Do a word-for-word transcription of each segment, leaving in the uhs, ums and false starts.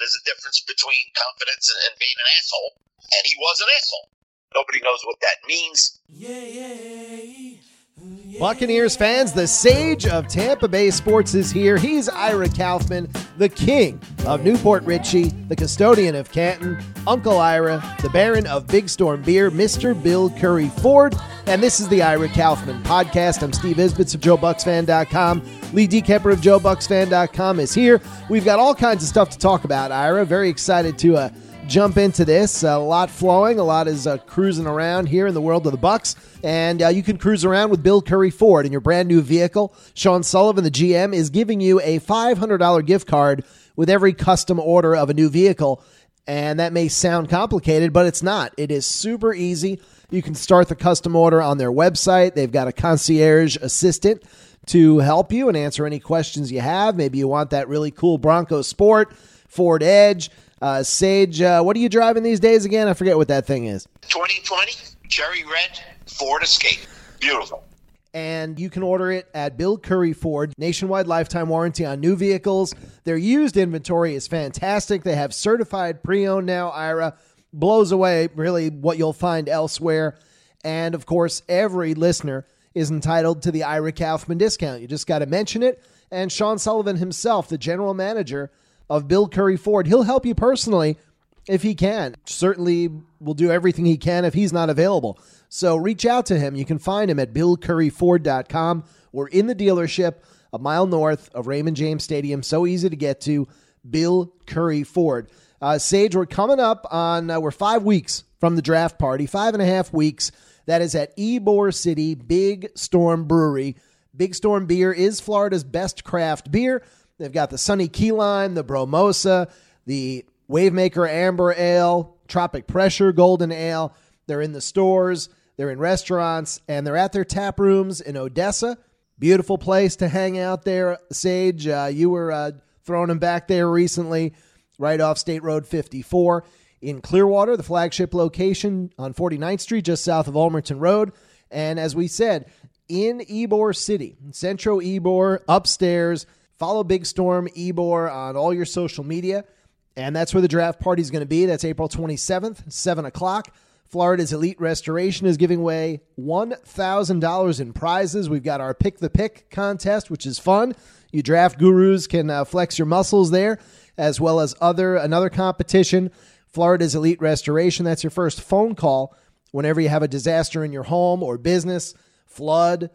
There's a difference between confidence and, and being an asshole, and he was an asshole. Nobody knows what that means. Yeah, yeah. Buccaneers fans, the sage of Tampa Bay sports is here. He's Ira Kaufman, the king of Newport Richie, the custodian of Canton, Uncle Ira, the baron of Big Storm Beer, Mister Bill Curry Ford, and this is the Ira Kaufman Podcast. I'm Steve Isbitz of Joe Bucks Fan dot com. Lee DeKemper of Joe Bucks Fan dot com is here. We've got all kinds of stuff to talk about, Ira. Very excited to uh, jump into this. A lot flowing. A lot is uh, cruising around here in the world of the Bucks. And uh, you can cruise around with Bill Curry Ford in your brand new vehicle. Sean Sullivan, the G M, is giving you a five hundred dollars gift card with every custom order of a new vehicle. And that may sound complicated, but it's not. It is super easy. You can start the custom order on their website. They've got a concierge assistant to help you and answer any questions you have. Maybe you want that really cool Bronco Sport, Ford Edge, uh, Sage. Uh, what are you driving these days again? I forget what that thing is. twenty twenty Cherry Red Ford Escape. Beautiful. And you can order it at Bill Curry Ford. Nationwide lifetime warranty on new vehicles. Their used inventory is fantastic. They have certified pre-owned now. Ira blows away really what you'll find elsewhere. And, of course, every listener is entitled to the Ira Kaufman discount. You just got to mention it. And Sean Sullivan himself, the general manager of Bill Curry Ford, he'll help you personally if he can. Certainly will do everything he can if he's not available. So reach out to him. You can find him at bill curry ford dot com or in the dealership a mile north of Raymond James Stadium. So easy to get to, Bill Curry Ford. Uh, Sage, we're coming up on, uh, we're five weeks from the draft party, five and a half weeks. That is at Ybor City Big Storm Brewery. Big Storm Beer is Florida's best craft beer. They've got the Sunny Key Lime, the Bromosa, the Wavemaker Amber Ale, Tropic Pressure Golden Ale. They're in the stores, they're in restaurants, and they're at their tap rooms in Odessa. Beautiful place to hang out there, Sage. Uh, you were uh, throwing them back there recently, right off State Road fifty-four. In Clearwater, the flagship location on forty-ninth Street, just south of Almerton Road. And as we said, in Ybor City, Centro Ybor, upstairs. Follow Big Storm Ybor on all your social media. And that's where the draft party is going to be. That's April twenty-seventh, seven o'clock. Florida's Elite Restoration is giving away one thousand dollars in prizes. We've got our Pick the Pick contest, which is fun. You draft gurus can uh, flex your muscles there, as well as other another competition. Florida's Elite Restoration, that's your first phone call whenever you have a disaster in your home or business, flood,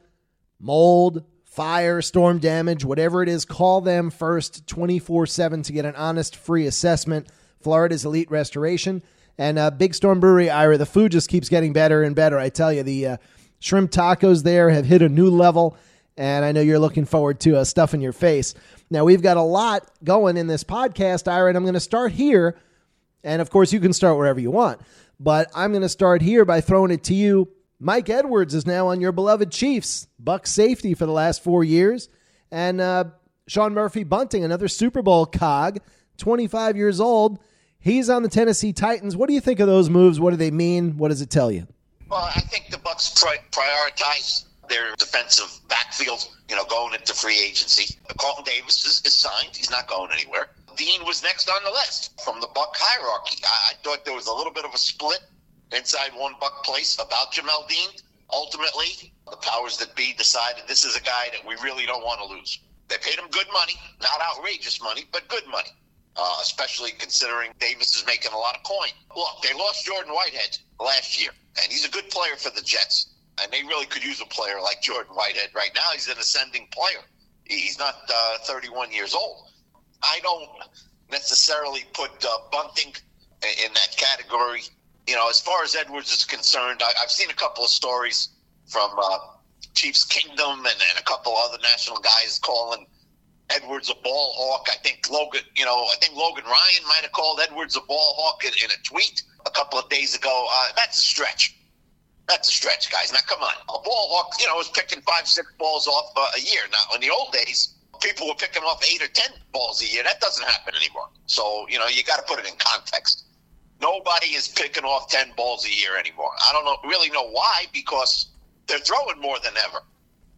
mold, fire, storm damage, whatever it is, call them first twenty-four seven to get an honest, free assessment. Florida's Elite Restoration. And uh, Big Storm Brewery, Ira, the food just keeps getting better and better. I tell you, the uh, shrimp tacos there have hit a new level, and I know you're looking forward to uh, stuff in your face. Now, we've got a lot going in this podcast, Ira, and I'm going to start here. And, of course, you can start wherever you want. But I'm going to start here by throwing it to you. Mike Edwards is now on your beloved Chiefs, Bucs safety for the last four years. And uh, Sean Murphy-Bunting, another Super Bowl cog, twenty-five years old. He's on the Tennessee Titans. What do you think of those moves? What do they mean? What does it tell you? Well, I think the Bucs pri- prioritize their defensive backfield, you know, going into free agency. Carlton Davis is, is signed. He's not going anywhere. Dean was next on the list from the Buck hierarchy. I, I thought there was a little bit of a split inside one Buck place about Jamel Dean. Ultimately, the powers that be decided this is a guy that we really don't want to lose. They paid him good money, not outrageous money, but good money. Uh, especially considering Davis is making a lot of coin. Look, they lost Jordan Whitehead last year, and he's a good player for the Jets. And they really could use a player like Jordan Whitehead right now. He's an ascending player. He's not uh, thirty-one years old. I don't necessarily put uh, Bunting in that category. You know, as far as Edwards is concerned, I, I've seen a couple of stories from uh, Chiefs Kingdom and, and a couple other national guys calling Edwards a ball hawk. I think Logan, you know, I think Logan Ryan might have called Edwards a ball hawk in, in a tweet a couple of days ago. Uh, that's a stretch. That's a stretch, guys. Now, come on. A ball hawk, you know, is picking five, six balls off uh, a year. Now, in the old days, people were picking off eight or ten balls a year. That doesn't happen anymore. So, you know, you got to put it in context. Nobody is picking off ten balls a year anymore. I don't know, really know why, because they're throwing more than ever.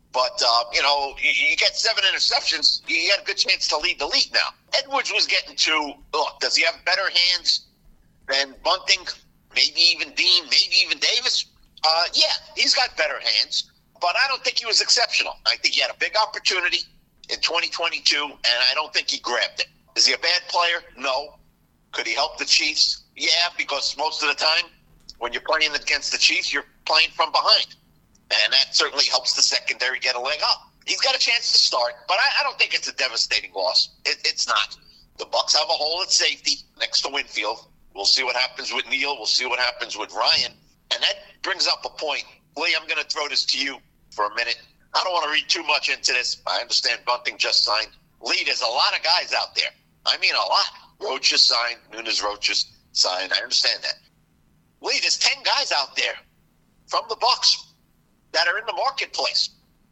But, uh, you know, you, you get seven interceptions, you got a good chance to lead the league now. Edwards was getting to, look, does he have better hands than Bunting, maybe even Dean, maybe even Davis? Uh, yeah, he's got better hands, but I don't think he was exceptional. I think he had a big opportunity in twenty twenty-two, and I don't think he grabbed it. Is he a bad player? No. Could he help the Chiefs? Yeah, because most of the time when you're playing against the Chiefs, you're playing from behind. And that certainly helps the secondary get a leg up. He's got a chance to start, but I, I don't think it's a devastating loss. It, it's not. The Bucs have a hole at safety next to Winfield. We'll see what happens with Neal. We'll see what happens with Ryan. And that brings up a point. Lee, I'm going to throw this to you for a minute. I don't want to read too much into this. I understand Bunting just signed. Lee, there's a lot of guys out there. I mean, a lot. Roach is signed. Nunes Roach is signed. I understand that. Lee, there's ten guys out there from the Bucs that are in the marketplace.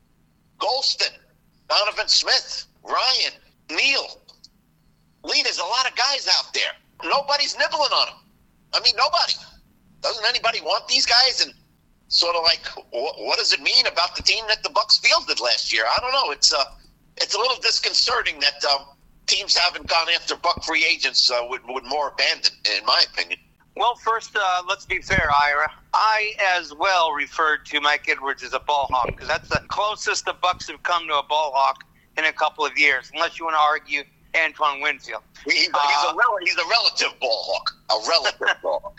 Golston, Donovan Smith, Ryan, Neal. Lee, there's a lot of guys out there. Nobody's nibbling on them. I mean, nobody. Doesn't anybody want these guys? And sort of like, what, what does it mean about the team that the Bucs fielded last year? I don't know. It's uh, it's a little disconcerting that um, teams haven't gone after Buck free agents uh, with, with more abandon, in my opinion. Well, first, uh, let's be fair, Ira. I, as well, referred to Mike Edwards as a ball hawk because that's the closest the Bucs have come to a ball hawk in a couple of years, unless you want to argue Antoine Winfield. He, he's, uh, a rel- he's a relative ball hawk. A relative ball hawk.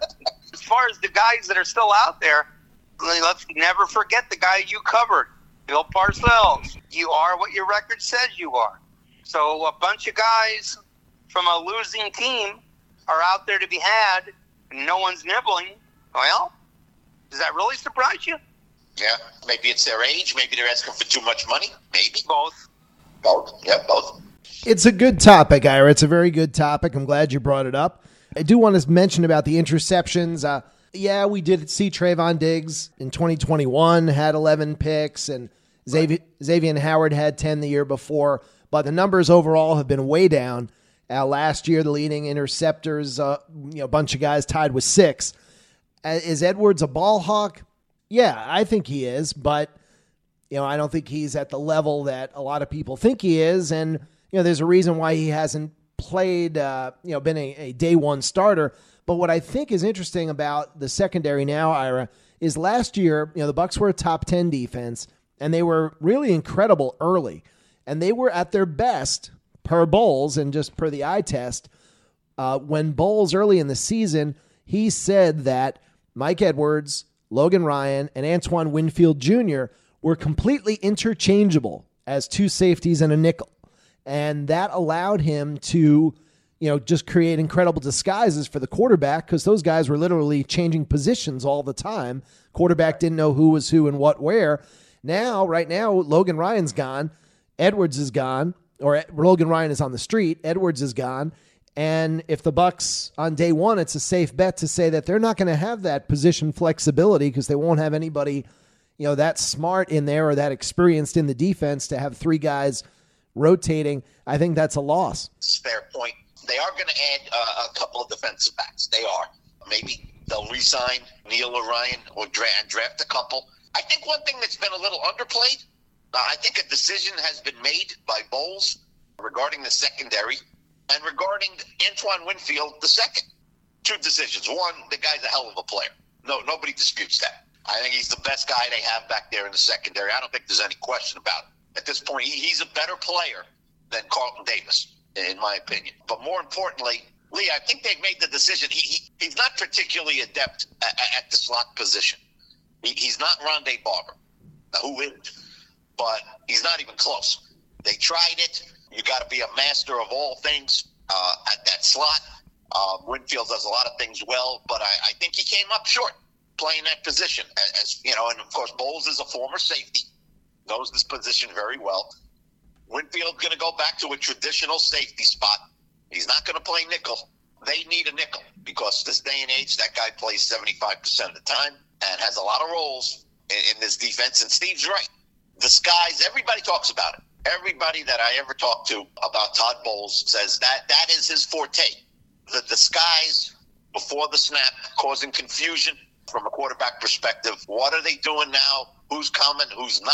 As far as the guys that are still out there, let's never forget the guy you covered, Bill Parcells. You are what your record says you are. So a bunch of guys from a losing team are out there to be had, and no one's nibbling. Well, does that really surprise you? Yeah, maybe it's their age. Maybe they're asking for too much money. Maybe. Both. Both. Yeah, both. It's a good topic, Ira. It's a very good topic. I'm glad you brought it up. I do want to mention about the interceptions. Uh, yeah, we did see Trayvon Diggs in twenty twenty-one, had eleven picks, and Xavier, Xavier Howard had ten the year before. But the numbers overall have been way down. Uh, last year, the leading interceptors, uh, you know, a bunch of guys tied with six. Uh, is Edwards a ball hawk? Yeah, I think he is, but you know, I don't think he's at the level that a lot of people think he is. And you know, there's a reason why he hasn't played, uh, you know, been a, a day one starter. But what I think is interesting about the secondary now, Ira, is last year, you know, the Bucs were a top ten defense, and they were really incredible early, and they were at their best per Bowles and just per the eye test. Uh, when Bowles early in the season, he said that Mike Edwards, Logan Ryan, and Antoine Winfield Junior were completely interchangeable as two safeties and a nickel. And that allowed him to, you know, just create incredible disguises for the quarterback because those guys were literally changing positions all the time. Quarterback didn't know who was who and what where. Now, right now, Logan Ryan's gone. Edwards is gone. Or Logan Ryan is on the street. Edwards is gone. And if the Bucs on day one, it's a safe bet to say that they're not going to have that position flexibility because they won't have anybody, you know, that smart in there or that experienced in the defense to have three guys rotating. I think that's a loss. It's a fair point. They are going to add uh, a couple of defensive backs. They are. Maybe they'll re-sign Neal or Ryan or draft, draft a couple. I think one thing that's been a little underplayed, uh, I think a decision has been made by Bowles regarding the secondary and regarding Antoine Winfield the second. Two decisions. One, the guy's a hell of a player. No, nobody disputes that. I think he's the best guy they have back there in the secondary. I don't think there's any question about it. At this point, he, he's a better player than Carlton Davis, in my opinion. But more importantly, Lee, I think they've made the decision. He, he He's not particularly adept at, at the slot position. He, he's not Rondé Barber, who is, but he's not even close. They tried it. You got to be a master of all things uh, at that slot. Uh, Winfield does a lot of things well, but I, I think he came up short playing that position. As, as you know, and of course, Bowles is a former safety, knows this position very well. Winfield's going to go back to a traditional safety spot. He's not going to play nickel. They need a nickel because this day and age, that guy plays seventy-five percent of the time and has a lot of roles in, in this defense. And Steve's right. Disguise, everybody talks about it. Everybody that I ever talked to about Todd Bowles says that that is his forte. The disguise before the snap, causing confusion from a quarterback perspective. What are they doing now? Who's coming? Who's not?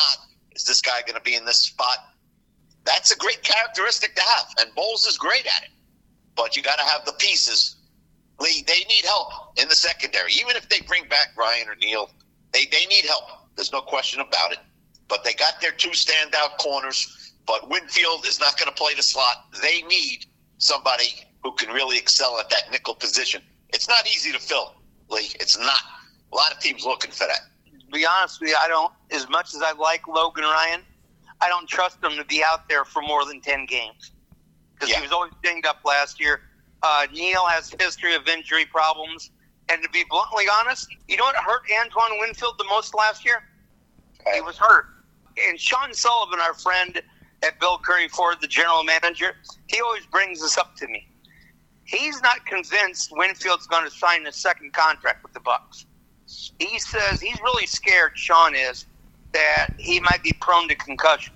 Is this guy going to be in this spot? That's a great characteristic to have, and Bowles is great at it. But you got to have the pieces. Lee, they need help in the secondary. Even if they bring back Ryan or Neal, they, they need help. There's no question about it. But they got their two standout corners. But Winfield is not going to play the slot. They need somebody who can really excel at that nickel position. It's not easy to fill, Lee. It's not. A lot of teams looking for that. To be honest with you, I don't, as much as I like Logan Ryan, I don't trust him to be out there for more than ten games. Because Yeah. he was always dinged up last year. Uh, Neal has a history of injury problems. And to be bluntly honest, you know what hurt Antoine Winfield the most last year? He was hurt. And Sean Sullivan, our friend at Bill Curry Ford, the general manager, he always brings this up to me. He's not convinced Winfield's going to sign a second contract with the Bucs. He says he's really scared, Sean is, that he might be prone to concussion.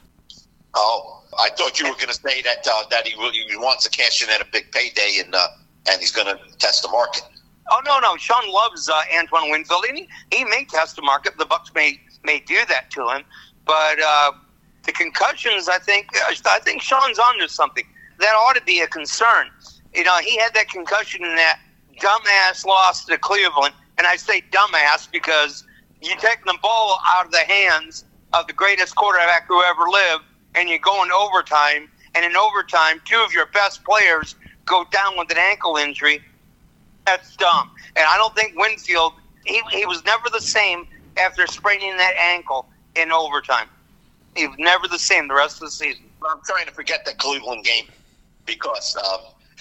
Oh, I thought you were going to say that uh, that he, really, he wants to cash in at a big payday and uh, and he's going to test the market. Oh, no, no. Sean loves uh, Antoine Winfield, and he, he may test the market. The Bucs may may do that to him. But uh, the concussions, I think, I think Sean's onto something. That ought to be a concern. You know, he had that concussion in that dumbass loss to Cleveland. And I say dumbass because you take the ball out of the hands of the greatest quarterback who ever lived, and you go into overtime, and in overtime, two of your best players go down with an ankle injury. That's dumb. And I don't think Winfield, he, he was never the same after spraining that ankle in overtime. He was never the same the rest of the season. I'm trying to forget that Cleveland game because, um,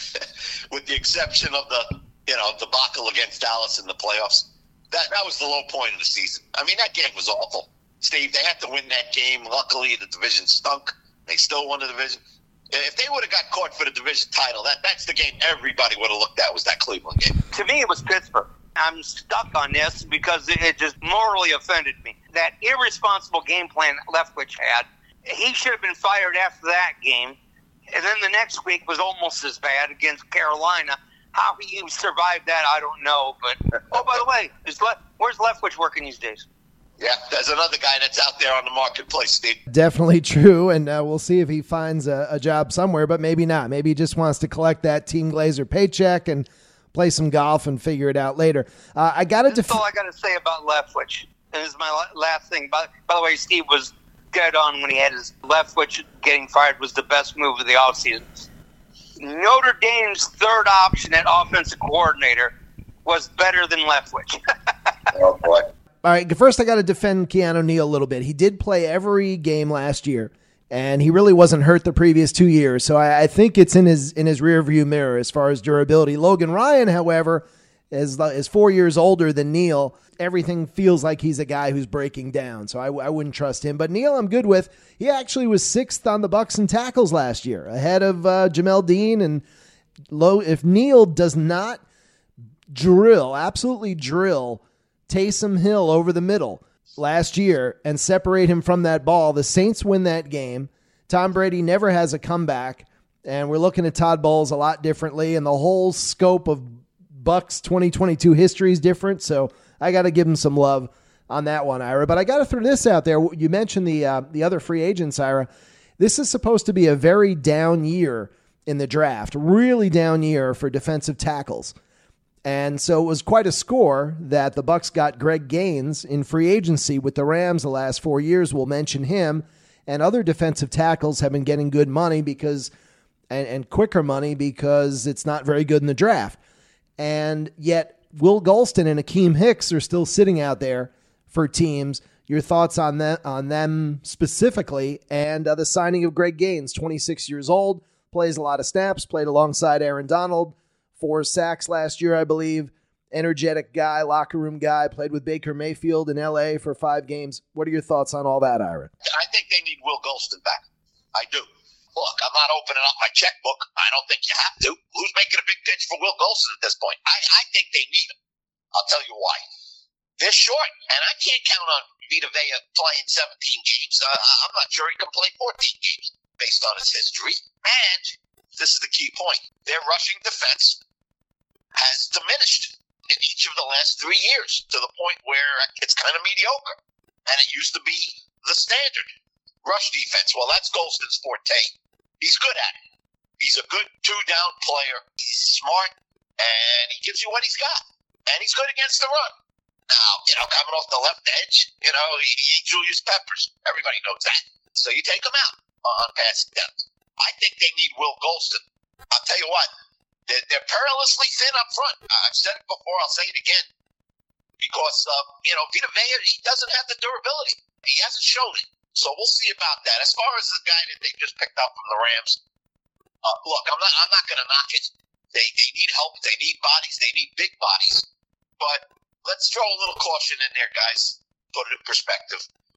with the exception of the you know debacle against Dallas in the playoffs, that that was the low point of the season. I mean, that game was awful. Steve, they had to win that game. Luckily, the division stunk. They still won the division. If they would have got caught for the division title, that that's the game everybody would have looked at was that Cleveland game. To me, it was Pittsburgh. I'm stuck on this because it just morally offended me. That irresponsible game plan Leftwich had, he should have been fired after that game. And then the next week was almost as bad against Carolina. How he survived that, I don't know. But, oh, by the way, is Le- where's Leftwich working these days? Yeah, there's another guy that's out there on the marketplace, Steve. Definitely true, and uh, we'll see if he finds a, a job somewhere, but maybe not. Maybe he just wants to collect that Team Glazer paycheck and play some golf and figure it out later. Uh, I got to That's def- all I got to say about Leftwich. And this is my la- last thing. By, by the way, Steve was dead on when he had his Leftwich getting fired was the best move of the offseason. Notre Dame's third option at offensive coordinator was better than Leftwich. Oh, boy. All right, first I got to defend Keanu Neal a little bit. He did play every game last year, and he really wasn't hurt the previous two years. So I, I think it's in his in his rearview mirror as far as durability. Logan Ryan, however, is is four years older than Neal. Everything feels like he's a guy who's breaking down, so I, I wouldn't trust him. But Neal, I'm good with. He actually was sixth on the Bucs in tackles last year, ahead of uh, Jamel Dean and Low. If Neal does not drill, absolutely drill Taysom Hill over the middle last year and separate him from that ball, the Saints win that game. Tom Brady never has a comeback, and we're looking at Todd Bowles a lot differently, and the whole scope of Bucs twenty twenty-two history is different, so I got to give him some love on that one, Ira. But I got to throw this out there. You mentioned the uh, the other free agents, Ira. This is supposed to be a very down year in the draft, really down year for defensive tackles. And so it was quite a score that the Bucs got Greg Gaines in free agency with the Rams the last four years. We'll mention him. And other defensive tackles have been getting good money because, and, and quicker money because it's not very good in the draft. And yet Will Golston and Akeem Hicks are still sitting out there for teams. Your thoughts on that, on them specifically, and uh, the signing of Greg Gaines, twenty-six years old, plays a lot of snaps, played alongside Aaron Donald. Four sacks last year, I believe. Energetic guy, locker room guy, played with Baker Mayfield in L A for five games. What are your thoughts on all that, Ira? I think they need Will Golston back. I do. Look, I'm not opening up my checkbook. I don't think you have to. Who's making a big pitch for Will Golston at this point? I, I think they need him. I'll tell you why. They're short, and I can't count on Vita Vea playing seventeen games. Uh, I'm not sure he can play fourteen games based on his history. And this is the key point. Their rushing defense has diminished in each of the last three years to the point where it's kind of mediocre. And it used to be the standard. rush defense. Well, that's Golston's forte. He's good at it. He's a good two-down player. He's smart, and he gives you what he's got. And he's good against the run. Now, you know, coming off the left edge, you know, he, he ain't Julius Peppers. Everybody knows that. So you take him out on passing downs. I think they need Will Golston. I'll tell you what, they're, they're perilously thin up front. I've said it before, I'll say it again. Because, uh, you know, Vita Vea, he doesn't have the durability. He hasn't shown it. So we'll see about that. As far as the guy that they just picked up from the Rams, uh, look, I'm not I'm not going to knock it. They, they need help. They need bodies. They need big bodies. But let's throw a little caution in there, guys. Put it in perspective.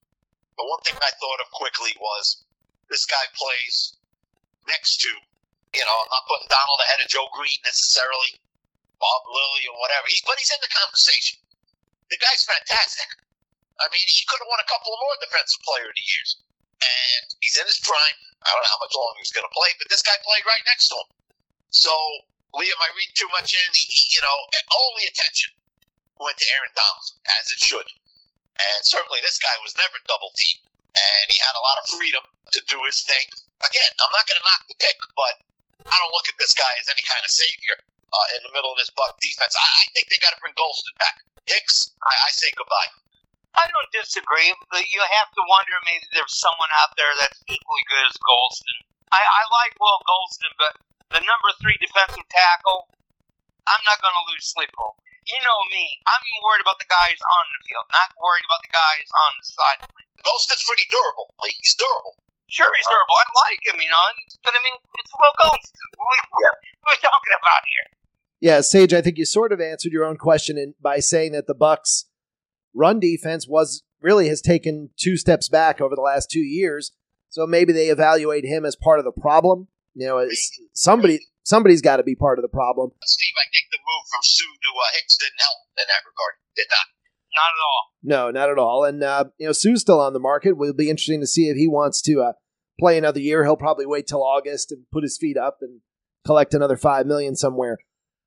The one thing I thought of quickly was this guy plays next to, you know, I'm not putting Donald ahead of Joe Green necessarily, Bob Lilly or whatever, he, but he's in the conversation. The guy's fantastic. I mean, he could have won a couple of more Defensive Player of the Years. And he's in his prime. I don't know how much longer he's going to play, but this guy played right next to him. So, Liam, I read too much in. He, you know, all the attention went to Aaron Donald, as it should. And certainly this guy was never double-teamed. And he had a lot of freedom to do his thing. Again, I'm not going to knock the pick, but I don't look at this guy as any kind of savior uh, in the middle of this Buck defense. I, I think they got to bring Golston back. Hicks, I, I say goodbye. I don't disagree, but you have to wonder maybe there's someone out there that's equally good as Golston. I, I like Will Golston, but the number three defensive tackle, I'm not going to lose sleep over. You know me, I'm worried about the guys on the field, not worried about the guys on the sideline. Golston's pretty durable. He's durable. Sure, he's durable. I like him, you know, but I mean, it's Will Golston. What are we talking about here? Yeah, Sage, I think you sort of answered your own question in, by saying that the Bucs' run defense was really has taken two steps back over the last two years. So maybe they evaluate him as part of the problem. You know, somebody somebody's got to be part of the problem. Steve, I think the move from Sue to uh, Hicks didn't help in that regard. Did not. Not at all. No, not at all. And uh, you know, Sue's still on the market. It will be interesting to see if he wants to uh, play another year. He'll probably wait till August and put his feet up and collect another five million dollars somewhere.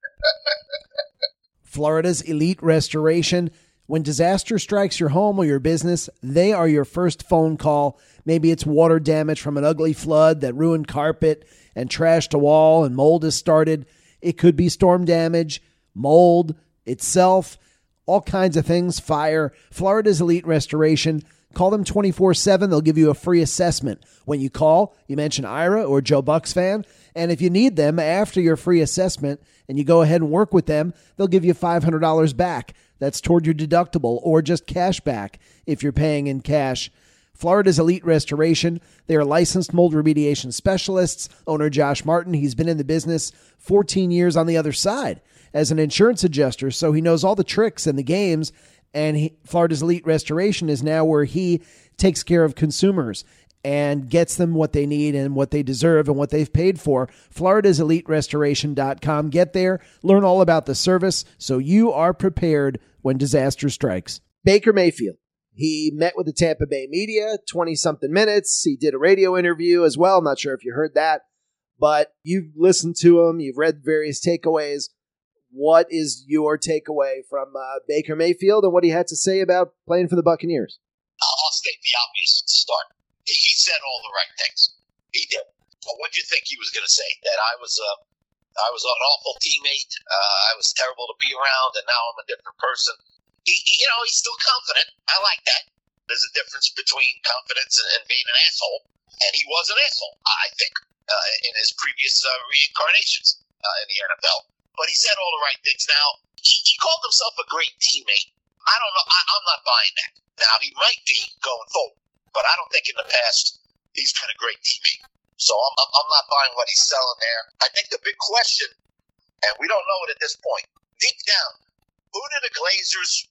Florida's Elite Restoration. When disaster strikes your home or your business, they are your first phone call. Maybe it's water damage from an ugly flood that ruined carpet and trashed a wall and mold has started. It could be storm damage, mold itself, all kinds of things, fire. Florida's Elite Restoration. Call them twenty-four seven. They'll give you a free assessment. When you call, you mention Ira or Joe Bucks fan. And if you need them after your free assessment and you go ahead and work with them, they'll give you five hundred dollars back. That's toward your deductible or just cash back if you're paying in cash. Florida's Elite Restoration. They are licensed mold remediation specialists. Owner Josh Martin, he's been in the business fourteen years on the other side as an insurance adjuster, so he knows all the tricks and the games. And he, Florida's Elite Restoration is now where he takes care of consumers and gets them what they need and what they deserve and what they've paid for. Florida's Elite Restoration dot com. Get there, learn all about the service so you are prepared when disaster strikes. Baker Mayfield. He met with the Tampa Bay media, twenty-something minutes. He did a radio interview as well. I'm not sure if you heard that, but you've listened to him. You've read various takeaways. What is your takeaway from uh, Baker Mayfield and what he had to say about playing for the Buccaneers? I'll state the obvious to start. He said all the right things. He did. But what do you think he was going to say? That I was uh, I was an awful teammate. Uh, I was terrible to be around, and now I'm a different person. He, he, you know, he's still confident. I like that. There's a difference between confidence and, and being an asshole, and he was an asshole, I think, uh, in his previous uh, reincarnations uh, in the N F L. But he said all the right things. Now, he, he called himself a great teammate. I don't know. I, I'm not buying that. Now, he might be going forward, but I don't think in the past he's been a great teammate. So I'm, I'm, I'm not buying what he's selling there. I think the big question, and we don't know it at this point, deep down, who do the Glazers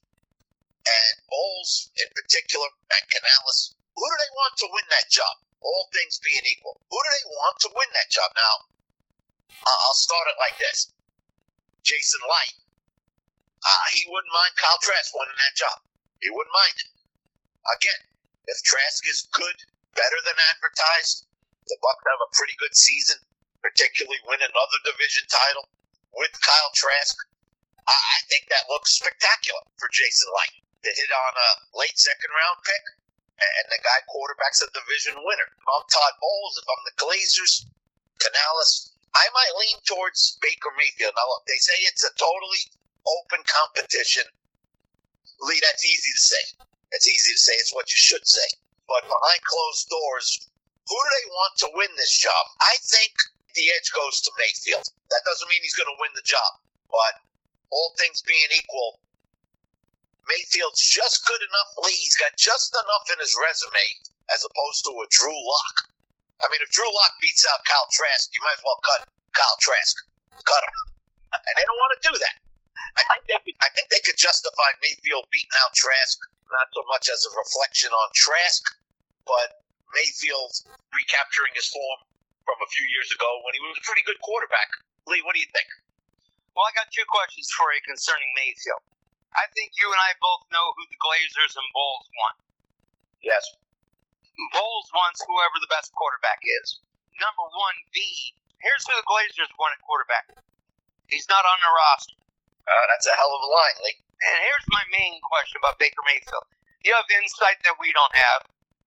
and Bowles in particular, and Canales, who do they want to win that job? All things being equal. Who do they want to win that job? Now, I'll start it like this. Jason Light, uh, he wouldn't mind Kyle Trask winning that job. He wouldn't mind it. Again, if Trask is good, better than advertised, the Bucs have a pretty good season, particularly win another division title with Kyle Trask. I, I think that looks spectacular for Jason Light to hit on a late second round pick and the guy quarterback's a division winner. If I'm Todd Bowles, if I'm the Glazers, Canales, I might lean towards Baker Mayfield. Now, look, they say it's a totally open competition. Lee, that's easy to say. It's easy to say. It's what you should say. But behind closed doors, who do they want to win this job? I think the edge goes to Mayfield. That doesn't mean he's going to win the job. But all things being equal, Mayfield's just good enough. Lee, he's got just enough in his resume as opposed to a Drew Lock. I mean, if Drew Lock beats out Kyle Trask, you might as well cut Kyle Trask. Cut him. And they don't want to do that. I think they could, I think they could justify Mayfield beating out Trask, not so much as a reflection on Trask, but Mayfield recapturing his form from a few years ago when he was a pretty good quarterback. Lee, what do you think? Well, I got two questions for you concerning Mayfield. I think you and I both know who the Glazers and Bowles want. Yes. Bowles wants whoever the best quarterback is. Number one, B, here's who the Glazers want at quarterback. He's not on the roster. Uh, that's a hell of a line, Lee. And here's my main question about Baker Mayfield. You have insight that we don't have.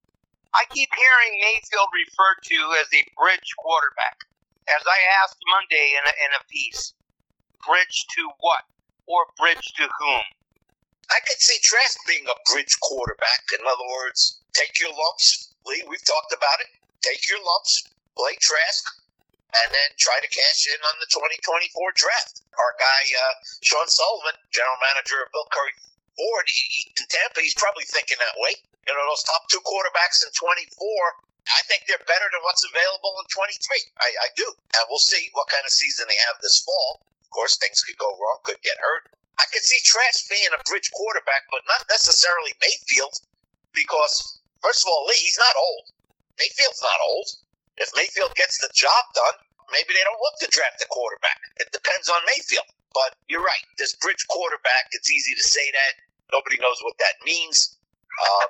I keep hearing Mayfield referred to as a bridge quarterback. As I asked Monday in a, in a piece, bridge to what? Or bridge to whom? I could see Trask being a bridge quarterback. In other words, take your lumps. Lee, we've talked about it. Take your lumps, play Trask, and then try to cash in on the twenty twenty-four draft. Our guy, uh, Sean Sullivan, general manager of Bill Curry Ford, he, he, in Tampa, he's probably thinking that way. You know, those top two quarterbacks in twenty-four, I think they're better than what's available in twenty-three. I, I do. And we'll see what kind of season they have this fall. Of course, things could go wrong, could get hurt. I could see Trask being a bridge quarterback, but not necessarily Mayfield, because, first of all, Lee, he's not old. Mayfield's not old. If Mayfield gets the job done, maybe they don't look to draft a quarterback. It depends on Mayfield. But you're right. This bridge quarterback, it's easy to say that. Nobody knows what that means. Uh,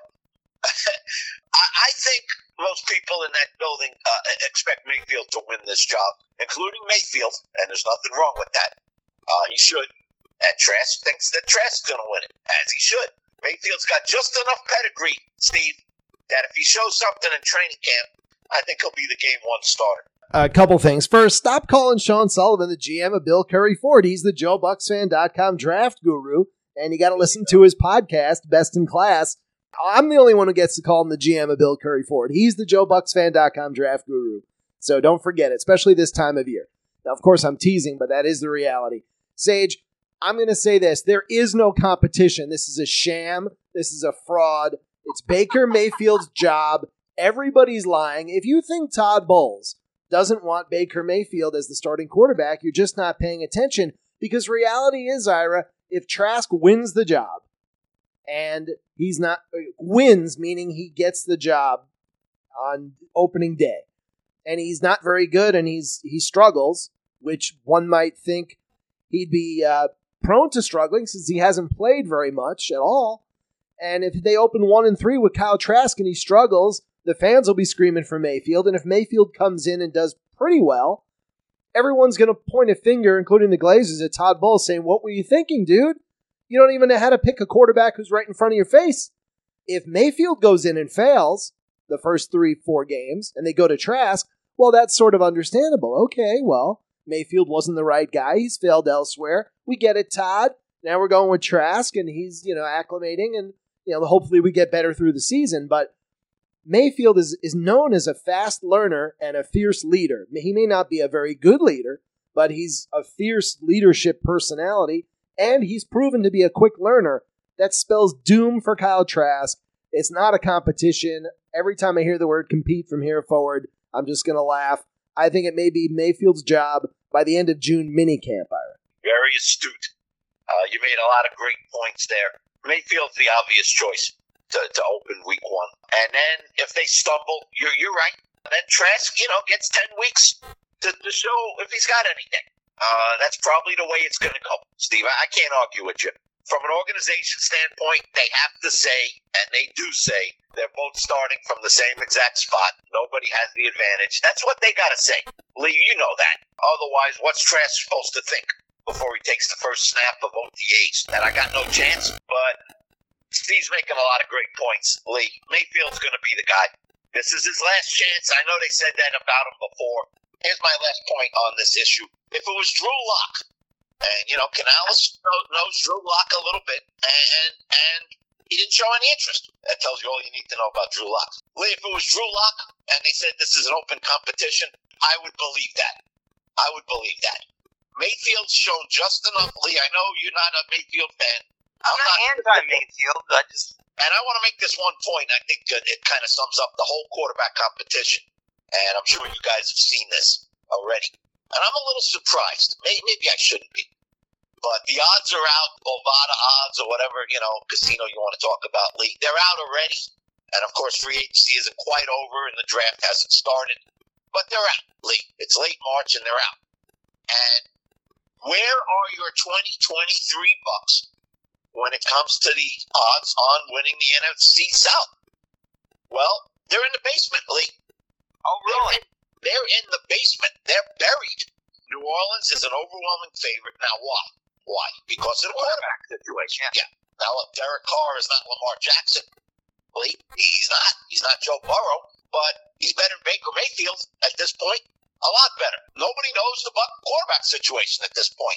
I, I think most people in that building uh, expect Mayfield to win this job, including Mayfield, and there's nothing wrong with that. Uh, he should. And Trask thinks that Trask's going to win it, as he should. Mayfield's got just enough pedigree, Steve, that if he shows something in training camp, I think he'll be the game one starter. A couple things. First, stop calling Sean Sullivan the G M of Bill Curry Ford. He's the Joe Bucks Fan dot com draft guru, and you got to listen to his podcast, Best in Class. I'm the only one who gets to call him the G M of Bill Curry Ford. He's the Joe Bucks Fan dot com draft guru. So don't forget it, especially this time of year. Now, of course, I'm teasing, but that is the reality. Sage, I'm going to say this. There is no competition. This is a sham. This is a fraud. It's Baker Mayfield's job. Everybody's lying. If you think Todd Bowles doesn't want Baker Mayfield as the starting quarterback, you're just not paying attention, because reality is, Ira, if Trask wins the job, and he's not, wins meaning he gets the job on opening day, and he's not very good and he's he struggles, which one might think he'd be uh, prone to struggling since he hasn't played very much at all. And if they open one and three with Kyle Trask and he struggles, the fans will be screaming for Mayfield. And if Mayfield comes in and does pretty well, everyone's going to point a finger, including the Glazers, at Todd Bowles saying, "What were you thinking, dude? You don't even know how to pick a quarterback who's right in front of your face." If Mayfield goes in and fails the first three, four games, and they go to Trask, well, that's sort of understandable. Okay, well, Mayfield wasn't the right guy. He's failed elsewhere. We get it, Todd. Now we're going with Trask, and he's, you know, acclimating, and, you know, hopefully we get better through the season. But Mayfield is, is known as a fast learner and a fierce leader. He may not be a very good leader, but he's a fierce leadership personality, and he's proven to be a quick learner. That spells doom for Kyle Trask. It's not a competition. Every time I hear the word compete from here forward, I'm just going to laugh. I think it may be Mayfield's job by the end of June minicamp, Ira. Very astute. Uh, you made a lot of great points there. Mayfield's the obvious choice to, to open week one. And then if they stumble, you're, you're right. Then Trask, you know, gets ten weeks to, to show if he's got anything. Uh, that's probably the way it's going to go, Steve. I, I can't argue with you. From an organization standpoint, they have to say, and they do say, they're both starting from the same exact spot. Nobody has the advantage. That's what they got to say. Lee, you know that. Otherwise, what's Trask supposed to think before he takes the first snap of O T As? That I got no chance? But Steve's making a lot of great points, Lee. Mayfield's going to be the guy. This is his last chance. I know they said that about him before. Here's my last point on this issue. If it was Drew Lock, and, you know, Canales knows Drew Lock a little bit, and and he didn't show any interest. That tells you all you need to know about Drew Lock. Lee, if it was Drew Lock, and they said this is an open competition, I would believe that. I would believe that. Mayfield's shown just enough. Lee, I know you're not a Mayfield fan. I'm, I'm not, not anti-Mayfield. I just... And I want to make this one point. I think it, it kind of sums up the whole quarterback competition. And I'm sure you guys have seen this already. And I'm a little surprised. Maybe, maybe I shouldn't be. But the odds are out. Bovada odds or whatever, you know, casino you want to talk about, Lee. They're out already. And, of course, free agency isn't quite over and the draft hasn't started. But they're out, Lee. It's late March and they're out. And where are your twenty twenty-three Bucks when it comes to the odds on winning the N F C South? Well, they're in the basement, Lee. Oh, really? They're in, they're in the basement. They're buried. New Orleans is an overwhelming favorite. Now, why? Why? Because of the quarterback situation. Yeah. Now, look, Derek Carr is not Lamar Jackson. Lee, he's not. He's not Joe Burrow, but he's better than Baker Mayfield at this point. A lot better. Nobody knows the Buck quarterback situation at this point.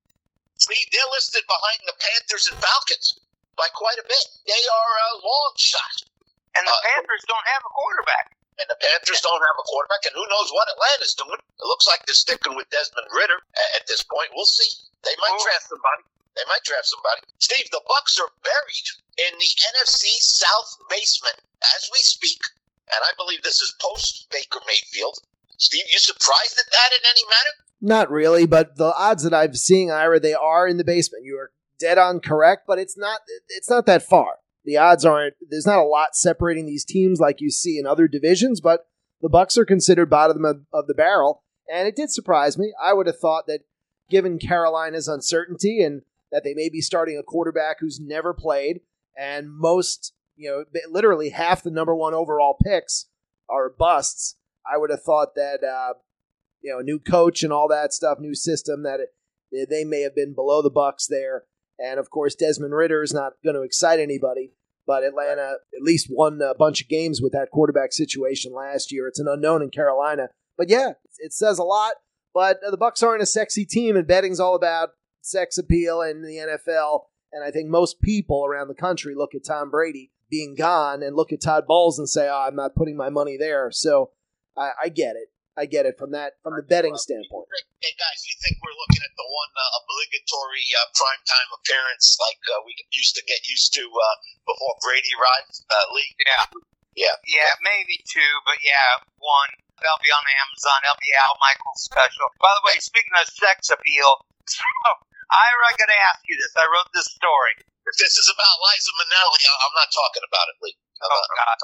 See, they're listed behind the Panthers and Falcons by quite a bit. They are a long shot. And the uh, Panthers don't have a quarterback. And the Panthers don't have a quarterback, and who knows what Atlanta's doing. It looks like they're sticking with Desmond Ridder at this point. We'll see. They might oh. draft somebody. They might draft somebody. Steve, the Bucks are buried in the N F C South basement as we speak, and I believe this is post-Baker Mayfield. Steve, you surprised at that in any manner? Not really, but the odds that I've seen, Ira, they are in the basement. You are dead on correct, but it's not it's not that far. The odds aren't, there's not a lot separating these teams like you see in other divisions, but the Bucks are considered bottom of, of the barrel, and it did surprise me. I would have thought that given Carolina's uncertainty and that they may be starting a quarterback who's never played, and most, you know, literally half the number one overall picks are busts, I would have thought that, uh, you know, new coach and all that stuff, new system, that it, they may have been below the Bucks there. And, of course, Desmond Ridder is not going to excite anybody, but Atlanta at least won a bunch of games with that quarterback situation last year. It's an unknown in Carolina. But, yeah, it says a lot. But the Bucks aren't a sexy team, and betting's all about sex appeal in the N F L. And I think most people around the country look at Tom Brady being gone and look at Todd Bowles and say, oh, I'm not putting my money there. So I, I get it. I get it from that from the betting standpoint. Hey guys, you think we're looking at the one uh, obligatory uh, primetime appearance like uh, we used to get used to uh, before Brady arrived, uh, Lee? Yeah, yeah, yeah, maybe two, but yeah, one. That'll be on Amazon. That'll be Al Michaels special. By the way, speaking of sex appeal, so, Ira, I got to ask you this. I wrote this story. If this is about Liza Minnelli, I'm not talking about it, Lee. I'm oh not, God.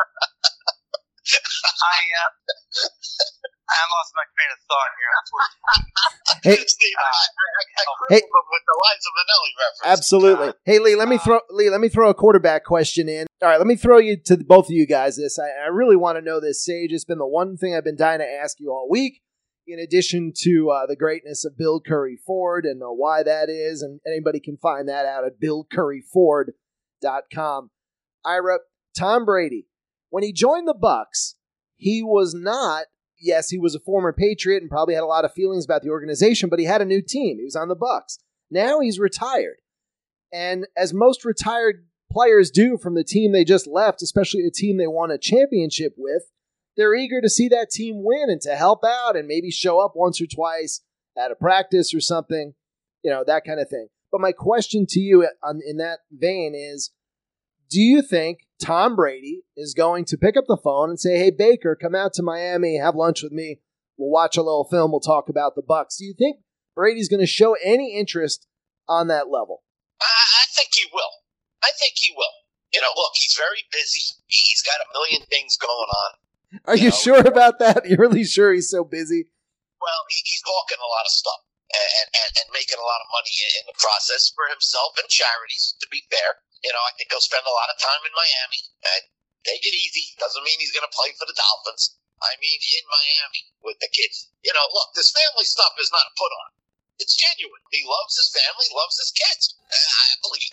I uh, I lost my train of thought here. Hey, Steve, uh, I, I, I hey, with the Liza Minnelli reference. Absolutely. Uh, hey, Lee, let me throw Lee. Let me throw a quarterback question in. All right, let me throw you to both of you guys. This I, I really want to know this. Sage, it's been the one thing I've been dying to ask you all week. In addition to uh, the greatness of Bill Curry Ford and uh, why that is, and anybody can find that out at bill curry ford dot com. Ira, Tom Brady, when he joined the Bucks, he was not. Yes, he was a former Patriot and probably had a lot of feelings about the organization, but he had a new team. He was on the Bucks. Now he's retired. And as most retired players do from the team they just left, especially a team they won a championship with, they're eager to see that team win and to help out and maybe show up once or twice at a practice or something, you know, that kind of thing. But my question to you in that vein is, do you think Tom Brady is going to pick up the phone and say, hey, Baker, come out to Miami, have lunch with me. We'll watch a little film. We'll talk about the Bucks. Do you think Brady's going to show any interest on that level? I think he will. I think he will. You know, look, he's very busy. He's got a million things going on. Are you, you know, sure about that? You're really sure he's so busy? Well, he, he's hawking a lot of stuff and, and, and making a lot of money in, in the process for himself and charities, to be fair. You know, I think he'll spend a lot of time in Miami. And take it easy. Doesn't mean he's going to play for the Dolphins. I mean, in Miami with the kids. You know, look, this family stuff is not put on. It's genuine. He loves his family, loves his kids. I believe that.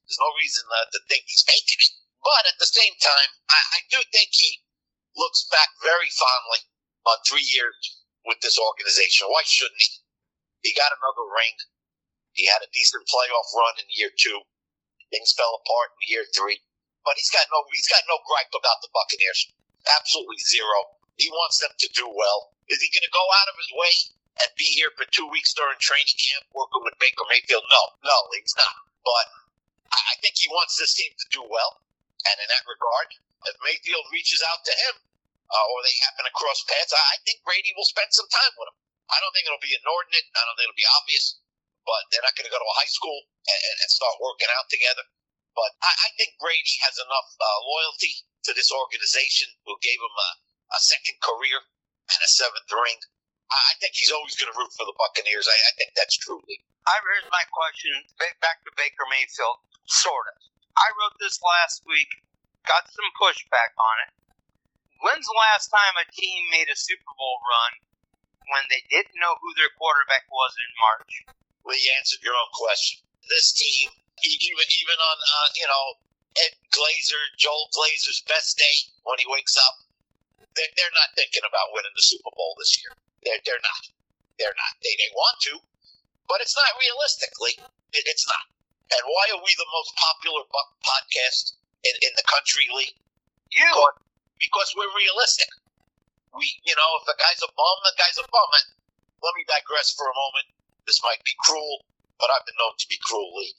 There's no reason uh, to think he's faking it. But at the same time, I, I do think he looks back very fondly on three years with this organization. Why shouldn't he? He got another ring. He had a decent playoff run in year two. Things fell apart in year three. But he's got no he's got no gripe about the Buccaneers. Absolutely zero. He wants them to do well. Is he going to go out of his way and be here for two weeks during training camp working with Baker Mayfield? No, no, he's not. But I think he wants this team to do well. And in that regard, if Mayfield reaches out to him uh, or they happen to cross paths, I think Brady will spend some time with him. I don't think it'll be inordinate. I don't think it'll be obvious. But they're not going to go to a high school and, and start working out together. But I, I think Brady has enough uh, loyalty to this organization who gave him a, a second career and a seventh ring. I, I think he's always going to root for the Buccaneers. I, I think that's true, Lee. I here's my question back to Baker Mayfield, sort of. I wrote this last week, got some pushback on it. When's the last time a team made a Super Bowl run when they didn't know who their quarterback was in March? Well, you answered your own question. This team, even even on uh, you know Ed Glazer, Joel Glazer's best day when he wakes up, they're, they're not thinking about winning the Super Bowl this year. They're they're not. They're not. They they want to, but it's not realistically. It, it's not. And why are we the most popular buck podcast in, in the country, Lee? You. Because, because we're realistic. We, you know, if a guy's a bum, the guy's a bum. And let me digress for a moment. This might be cruel, but I've been known to be cruel, Lee.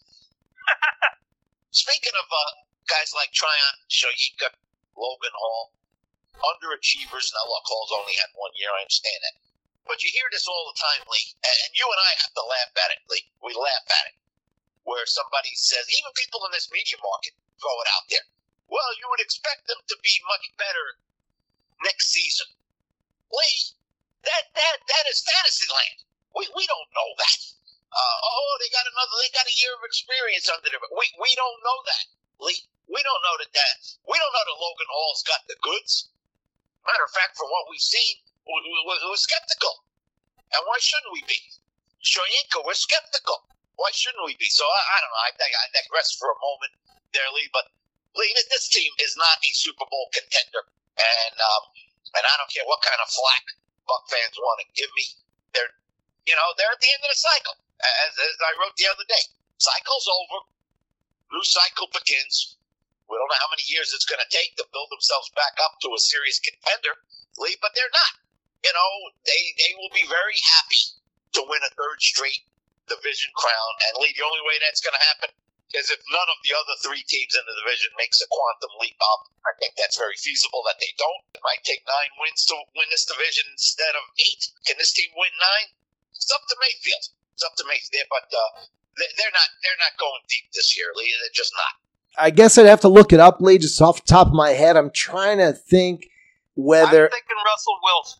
Speaking of uh, guys like Tryon Shoyinka, Logan Hall, underachievers. Now, look, Hall's only had one year. I understand that. But you hear this all the time, Lee, and you and I have to laugh at it, Lee. We laugh at it. Where somebody says, even people in this media market throw it out there. Well, you would expect them to be much better next season. Lee, that that that is fantasy land. We we don't know that. Uh, oh, they got another. They got a year of experience under them. We we don't know that, Lee. We don't know that. that we don't know that Logan Hall's got the goods. Matter of fact, from what we've seen, we, we, we're skeptical. And why shouldn't we be? Shoyinka, we're skeptical. Why shouldn't we be? So I, I don't know. I, I digress for a moment there, Lee. But Lee, this team is not a Super Bowl contender, and um, and I don't care what kind of flack Buck fans want to give me. They're, you know, they're at the end of the cycle. As, as I wrote the other day, cycle's over. New cycle begins. We don't know how many years it's going to take to build themselves back up to a serious contender, Lee. But they're not. You know, they they will be very happy to win a third straight division crown. And Lee, the only way that's going to happen is if none of the other three teams in the division makes a quantum leap up. I think that's very feasible that they don't. It might take nine wins to win this division instead of eight. Can this team win nine? It's up to Mayfield. It's up to Mayfield, but uh, they're not they're not going deep this year, Lee. They're just not. I guess I'd have to look it up, Lee, just off the top of my head. I'm trying to think whether I'm thinking Russell Wilson.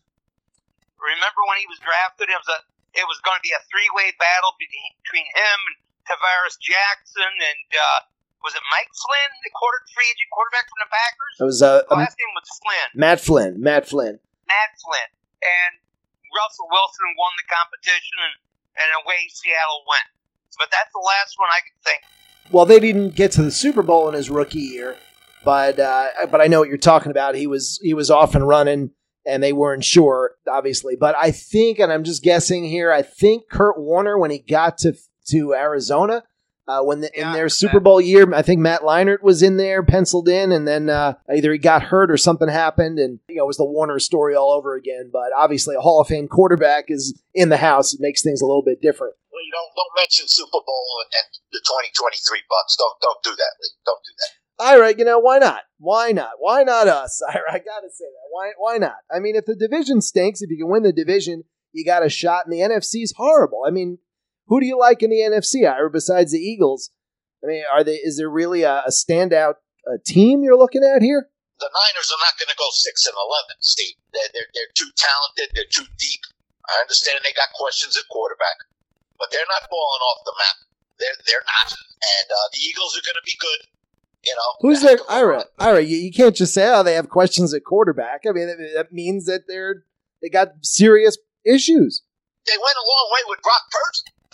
Remember when he was drafted? It was a It was going to be a three-way battle between him and Tavares Jackson and uh, was it Mike Flynn, the quarter free agent quarterback from the Packers? It was uh, the last name was Flynn. Matt Flynn. Matt Flynn. Matt Flynn. And Russell Wilson won the competition, and, and away Seattle went. But that's the last one I can think. Well, they didn't get to the Super Bowl in his rookie year, but uh, but I know what you're talking about. He was he was off and running. And they weren't sure, obviously. But I think, and I'm just guessing here, I think Kurt Warner, when he got to to Arizona, uh, when the, yeah, in their Super Bowl year, I think Matt Leinart was in there, penciled in, and then uh, either he got hurt or something happened, and you know, it was the Warner story all over again. But obviously, a Hall of Fame quarterback is in the house. It makes things a little bit different. Well, you don't don't mention Super Bowl and, and the twenty twenty-three Bucks. Don't don't do that, Lee. Don't do that. Ira, you know, why not? Why not? Why not us? Ira, I gotta say that. Why why not? I mean, if the division stinks, if you can win the division, you got a shot, and the N F C's horrible. I mean, who do you like in the N F C, Ira, besides the Eagles? I mean, are they? Is there really a, a standout a team you're looking at here? The Niners are not going to go six and eleven, Steve. They're, they're they're too talented. They're too deep. I understand they got questions at quarterback, but they're not falling off the map. They're they're not. And uh, the Eagles are going to be good. You know, who's their Ira? Ira, you, you can't just say, "Oh, they have questions at quarterback." I mean, that, that means that they're they got serious issues. They went a long way with Brock Purdy. The Niners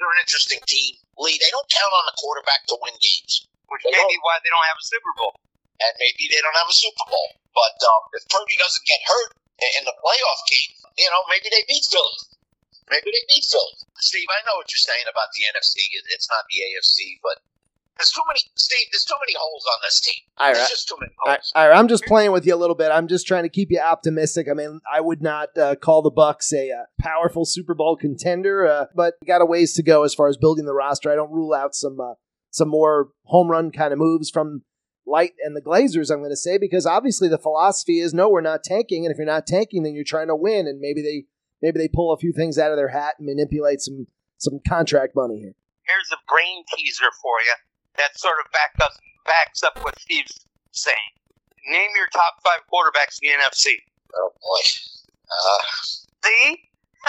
are an interesting team. Lee, they don't count on the quarterback to win games. Which They may be don't. why they don't have a Super Bowl. And maybe they don't have a Super Bowl. But um, if Purdy doesn't get hurt in the playoff game, you know, maybe they beat Philly. Maybe they beat Philly. Steve, I know what you're saying about the N F C. It's not the A F C, but there's too many, Steve, there's too many holes on this team. Ira, There's just too many All right, holes. all right, I'm just playing with you a little bit. I'm just trying to keep you optimistic. I mean, I would not uh, call the Bucs a uh, powerful Super Bowl contender, uh, but got a ways to go as far as building the roster. I don't rule out some uh, some more home run kind of moves from Light and the Glazers, I'm going to say, because obviously the philosophy is, no, we're not tanking, and if you're not tanking, then you're trying to win, and maybe they maybe they pull a few things out of their hat and manipulate some, some contract money here. Here's a brain teaser for you that sort of back up, backs up what Steve's saying. Name your top five quarterbacks in the N F C. Oh, boy. Uh, See?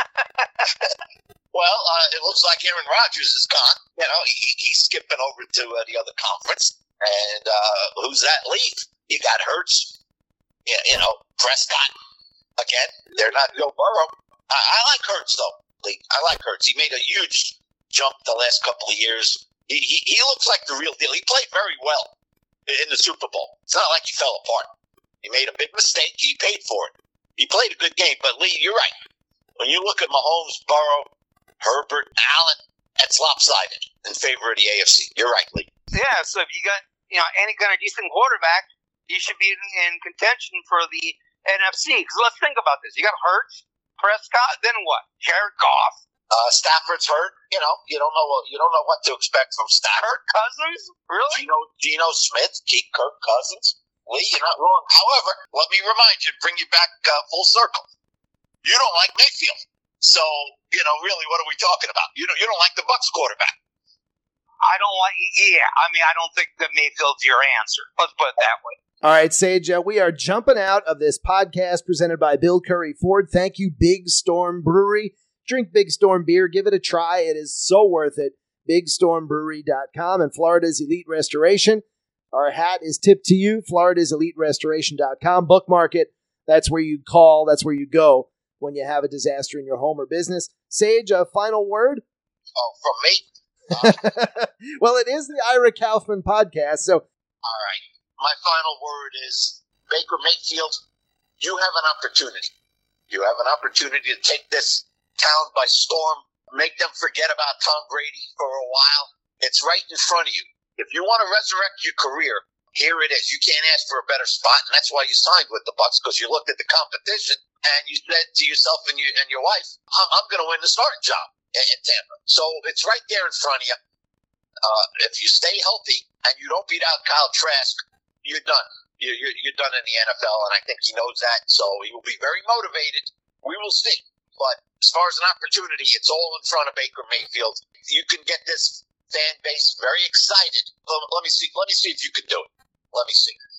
well, uh, it looks like Aaron Rodgers is gone. You know, he, he's skipping over to uh, the other conference. And uh, who's that leave? You got Hurts. Yeah, you know, Prescott. Again, they're not Joe Burrow. I, I like Hurts, though. Lee. I like Hurts. He made a huge jump the last couple of years. He, he, he looks like the real deal. He played very well in the Super Bowl. It's not like he fell apart. He made a big mistake. He paid for it. He played a good game. But, Lee, you're right. When you look at Mahomes, Burrow, Herbert, Allen, that's lopsided in favor of the A F C. You're right, Lee. Yeah, so if you got, you know, any kind of decent quarterback, you should be in, in contention for the N F C. Because let's think about this. You got Hurts, Prescott, then what? Jared Goff. Uh, Stafford's hurt. You know, you don't know what you don't know what to expect from Stafford. Kirk Cousins? Really? Geno, Geno Smith, keep Kirk Cousins. Lee, you're not wrong. However, let me remind you, bring you back uh, full circle. You don't like Mayfield, so you know really what are we talking about? You don't you don't like the Bucs quarterback. I don't like. Yeah, I mean, I don't think that Mayfield's your answer. Let's put it that way. All right, Sage, uh, we are jumping out of this podcast presented by Bill Curry Ford. Thank you, Big Storm Brewery. Drink Big Storm beer. Give it a try. It is so worth it. big storm brewery dot com and Florida's Elite Restoration. Our hat is tipped to you. Florida's Elite Restoration dot com. Bookmark it. That's where you call. That's where you go when you have a disaster in your home or business. Sage, a final word? Oh, from me? Uh, Well, it is the Ira Kaufman podcast, so all right. My final word is Baker Mayfield, you have an opportunity. You have an opportunity to take this town by storm, make them forget about Tom Brady for a while. It's right in front of you. If you want to resurrect your career, here it is. You can't ask for a better spot, and that's why you signed with the Bucs, because you looked at the competition and you said to yourself and, you, and your wife, I'm, I'm going to win the starting job in, in Tampa. So it's right there in front of you. Uh, if you stay healthy and you don't beat out Kyle Trask, you're done. You're, you're, you're done in the N F L, and I think he knows that. So he will be very motivated. We will see. But as far as an opportunity, it's all in front of Baker Mayfield. You can get this fan base very excited. Let me see. Let me see if you can do it. Let me see.